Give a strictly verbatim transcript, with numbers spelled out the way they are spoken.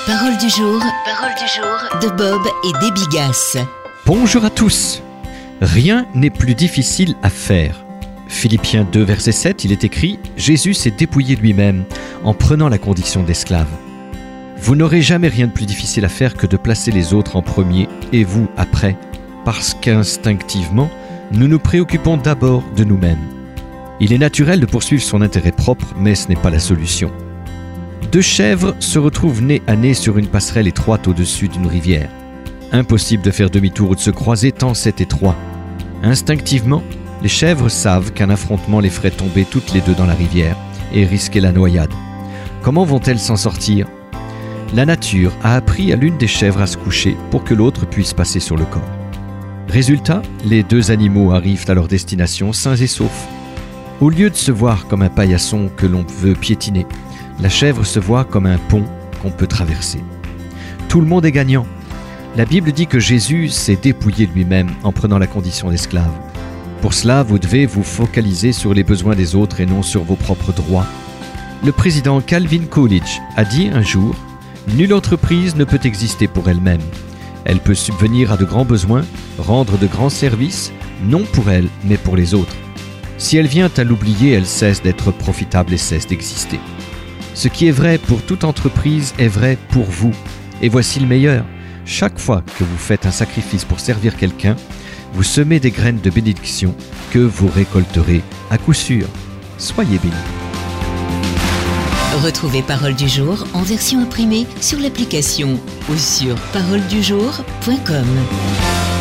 Parole du jour, parole du jour de Bob et des Bigasses. Bonjour à tous. Rien n'est plus difficile à faire. Philippiens deux, verset sept, il est écrit « Jésus s'est dépouillé lui-même en prenant la condition d'esclave. » Vous n'aurez jamais rien de plus difficile à faire que de placer les autres en premier et vous après, parce qu'instinctivement, nous nous préoccupons d'abord de nous-mêmes. Il est naturel de poursuivre son intérêt propre, mais ce n'est pas la solution. Deux chèvres se retrouvent nez à nez sur une passerelle étroite au-dessus d'une rivière. Impossible de faire demi-tour ou de se croiser tant c'est étroit. Instinctivement, les chèvres savent qu'un affrontement les ferait tomber toutes les deux dans la rivière et risquer la noyade. Comment vont-elles s'en sortir ? La nature a appris à l'une des chèvres à se coucher pour que l'autre puisse passer sur le corps. Résultat, les deux animaux arrivent à leur destination sains et saufs. Au lieu de se voir comme un paillasson que l'on veut piétiner, la chèvre se voit comme un pont qu'on peut traverser. Tout le monde est gagnant. La Bible dit que Jésus s'est dépouillé lui-même en prenant la condition d'esclave. Pour cela, vous devez vous focaliser sur les besoins des autres et non sur vos propres droits. Le président Calvin Coolidge a dit un jour « Nulle entreprise ne peut exister pour elle-même. Elle peut subvenir à de grands besoins, rendre de grands services, non pour elle, mais pour les autres. Si elle vient à l'oublier, elle cesse d'être profitable et cesse d'exister. » Ce qui est vrai pour toute entreprise est vrai pour vous. Et voici le meilleur. Chaque fois que vous faites un sacrifice pour servir quelqu'un, vous semez des graines de bénédiction que vous récolterez à coup sûr. Soyez bénis. Retrouvez Parole du jour en version imprimée sur l'application ou sur parole du jour point com.